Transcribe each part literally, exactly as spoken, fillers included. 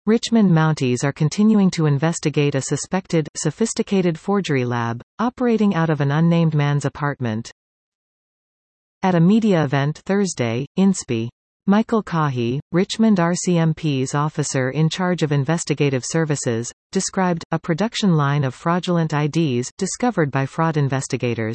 Richmond Mounties are continuing to investigate a suspected, sophisticated forgery lab, operating out of an unnamed man's apartment. At a media event Thursday, InSpi. Michael Kahi, Richmond R C M P's officer in charge of investigative services, described a production line of fraudulent I Ds, discovered by fraud investigators.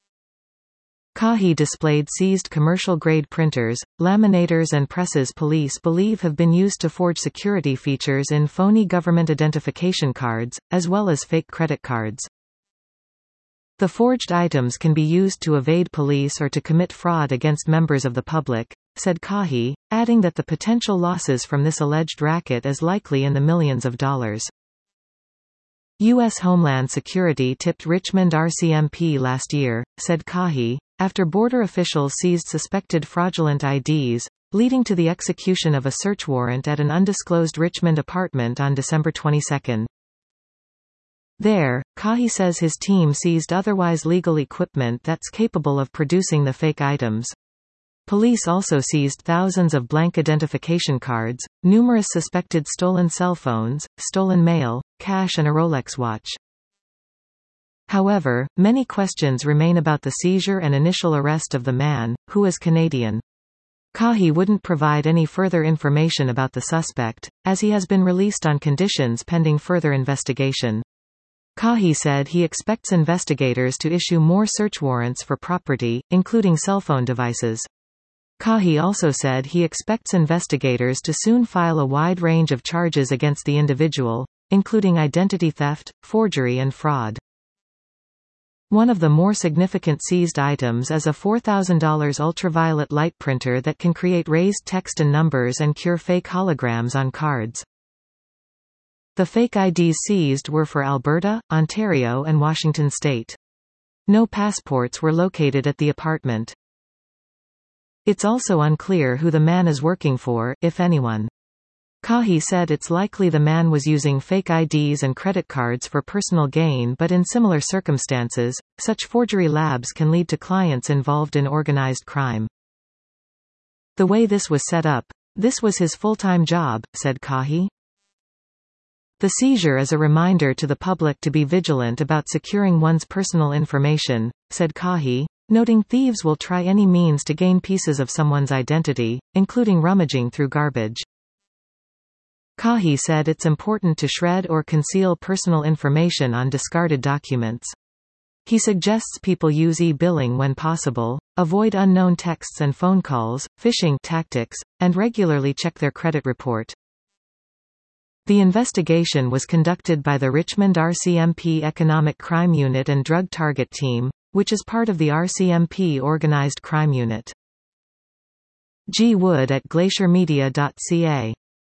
Kahi displayed seized commercial-grade printers, laminators and presses police believe have been used to forge security features in phony government identification cards, as well as fake credit cards. The forged items can be used to evade police or to commit fraud against members of the public, said Kahi, adding that the potential losses from this alleged racket is likely in the millions of dollars. U S Homeland Security tipped Richmond R C M P last year, said Kahi, after border officials seized suspected fraudulent I Ds, leading to the execution of a search warrant at an undisclosed Richmond apartment on December twenty-second. There, Kahi says his team seized otherwise legal equipment that's capable of producing the fake items. Police also seized thousands of blank identification cards, numerous suspected stolen cell phones, stolen mail, cash and a Rolex watch. However, many questions remain about the seizure and initial arrest of the man, who is Canadian. Kahi wouldn't provide any further information about the suspect, as he has been released on conditions pending further investigation. Kahi said he expects investigators to issue more search warrants for property, including cell phone devices. Kahi also said he expects investigators to soon file a wide range of charges against the individual, including identity theft, forgery and fraud. One of the more significant seized items is a four thousand dollar ultraviolet light printer that can create raised text and numbers and cure fake holograms on cards. The fake I Ds seized were for Alberta, Ontario and Washington state. No passports were located at the apartment. It's also unclear who the man is working for, if anyone. Kahi said it's likely the man was using fake I Ds and credit cards for personal gain, but in similar circumstances, such forgery labs can lead to clients involved in organized crime. The way this was set up, this was his full-time job, said Kahi. The seizure is a reminder to the public to be vigilant about securing one's personal information, said Kahi, noting thieves will try any means to gain pieces of someone's identity, including rummaging through garbage. Kahi said it's important to shred or conceal personal information on discarded documents. He suggests people use e-billing when possible, avoid unknown texts and phone calls, phishing tactics, and regularly check their credit report. The investigation was conducted by the Richmond R C M P Economic Crime Unit and Drug Target Team, which is part of the R C M P Organized Crime Unit. G. Wood at glacier media dot c a